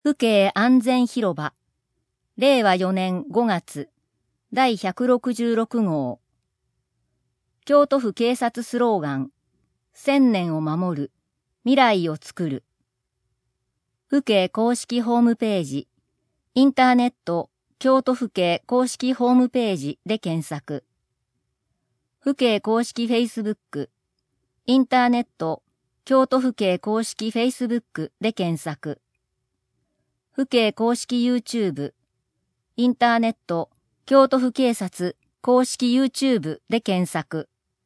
府警安全広場、令和4年5月、第166号。京都府警察スローガン、1000年を守る、未来をつくる。府警公式ホームページ、インターネット、京都府警公式ホームページで検索。府警公式フェイスブック、インターネット、京都府警公式フェイスブックで検索。府警公式 YouTube、インターネット、京都府警察公式 YouTube で検索。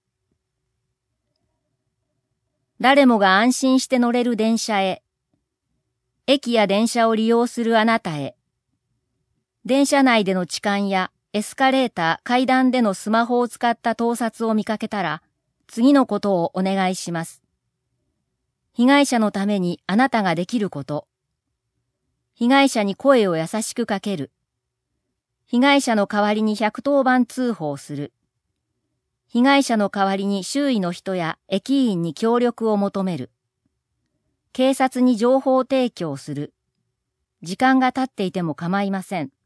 誰もが安心して乗れる電車へ。駅や電車を利用するあなたへ。電車内での痴漢やエスカレーター、階段でのスマホを使った盗撮を見かけたら、次のことをお願いします。被害者のためにあなたができること。被害者に声を優しくかける。被害者の代わりに110番通報する。被害者の代わりに周囲の人や駅員に協力を求める。警察に情報提供する。時間が経っていても構いません。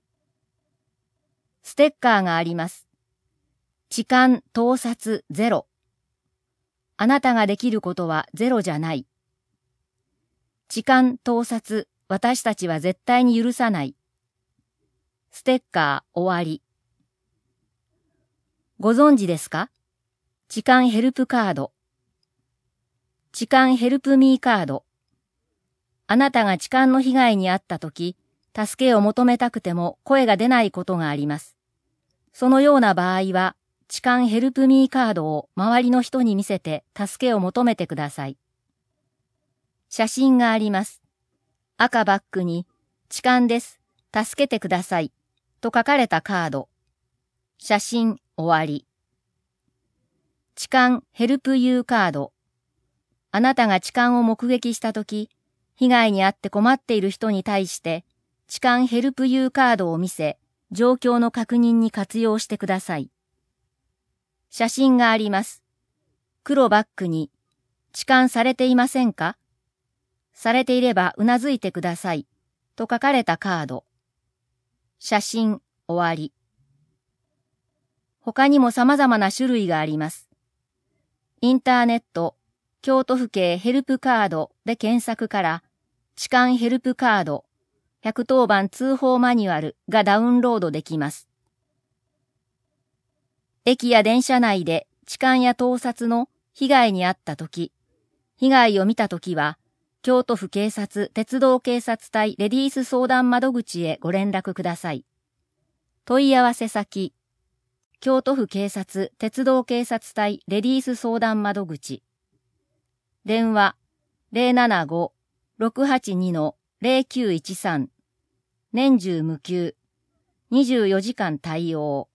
ステッカーがあります。痴漢、盗撮、ゼロ。あなたができることはゼロじゃない。痴漢、盗撮、私たちは絶対に許さない。ステッカー終わり。ご存知ですか？痴漢ヘルプカード。痴漢ヘルプミーカード。あなたが痴漢の被害に遭ったとき、助けを求めたくても声が出ないことがあります。そのような場合は、痴漢ヘルプミーカードを周りの人に見せて助けを求めてください。写真があります。赤バッグに、痴漢です。助けてください。と書かれたカード。写真終わり。痴漢ヘルプユーカード。あなたが痴漢を目撃したとき、被害に遭って困っている人に対して、痴漢ヘルプユーカードを見せ、状況の確認に活用してください。写真があります。黒バッグに、痴漢されていませんか？されていればうなずいてください。と書かれたカード。写真終わり。他にも様々な種類があります。インターネット、京都府警ヘルプカードで検索から、痴漢ヘルプカード、110番通報マニュアルがダウンロードできます。駅や電車内で痴漢や盗撮の被害に遭ったとき、被害を見たときは、京都府警察鉄道警察隊レディース相談窓口へご連絡ください。問い合わせ先、京都府警察鉄道警察隊レディース相談窓口。電話075-682-0913。年中無休。24時間対応。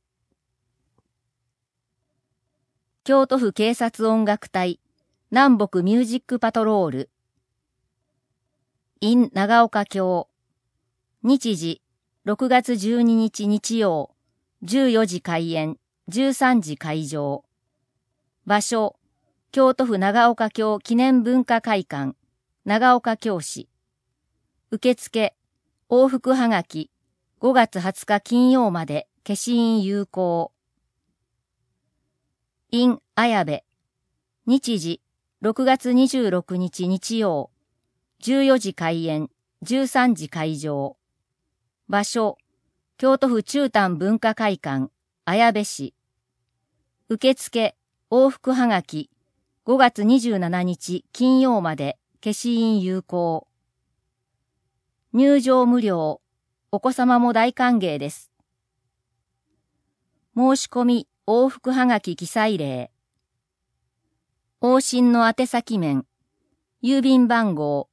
京都府警察音楽隊南北ミュージックパトロール。in 長岡京。日時6月12日日曜。14時開演、13時開場。場所、京都府長岡京記念文化会館、長岡京市。受付、往復はがき、5月20日金曜まで消印有効。in 綾部。日時、6月26日日曜。14時開演、13時開場。場所、京都府中丹文化会館、綾部市。受付、往復はがき、5月27日金曜まで消印有効。入場無料、お子様も大歓迎です。申し込み、往復はがき記載例。往診の宛先面、郵便番号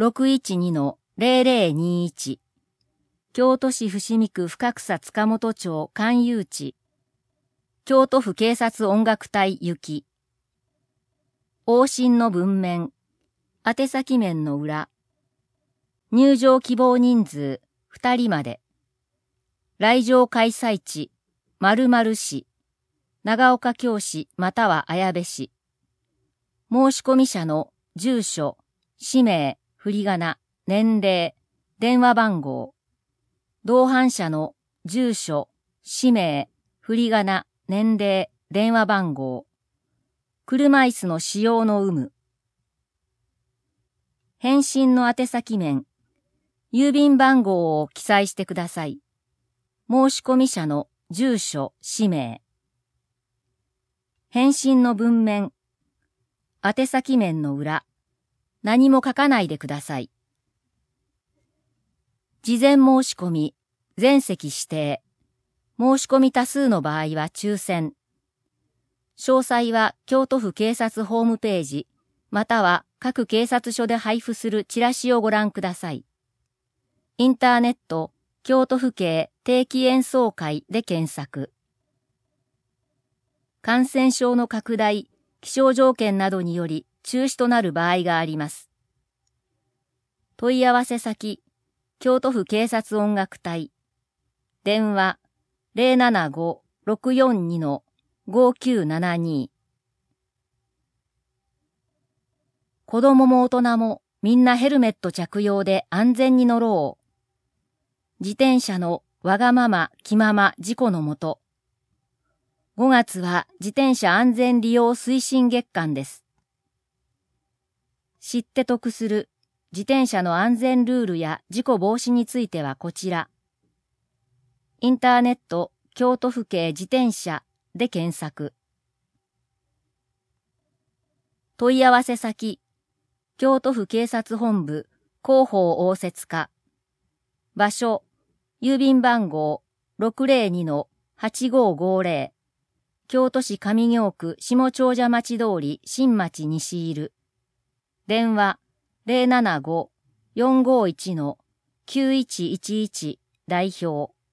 612-0021。京都市伏見区深草塚本町勧誘地。京都府警察音楽隊行き。往診の文面。宛先面の裏。入場希望人数2人まで。来場開催地、〇〇市。長岡京市または綾部市。申し込み者の住所、氏名、振り仮名、 年齢、電話番号、同伴者の住所、氏名、振り仮名、年齢、電話番号、車椅子の使用の有無、返信の宛先面、郵便番号を記載してください。申込者の住所、氏名。返信の文面、宛先面の裏、何も書かないでください。事前申し込み、全席指定、申し込み多数の場合は抽選。詳細は京都府警察ホームページ、または各警察署で配布するチラシをご覧ください。インターネット、京都府警定期演奏会で検索。感染症の拡大、気象条件などにより中止となる場合があります。問い合わせ先、京都府警察音楽隊。電話、075-642-5972。子供も大人もみんなヘルメット着用で安全に乗ろう。自転車のわがまま気まま事故のもと。5月は自転車安全利用推進月間です。知って得する自転車の安全ルールや事故防止についてはこちら。インターネット京都府警自転車で検索。問い合わせ先、京都府警察本部広報応接課。場所、郵便番号 602-8550。京都市上京区下長者町通り新町西入。電話075-451-9111代表。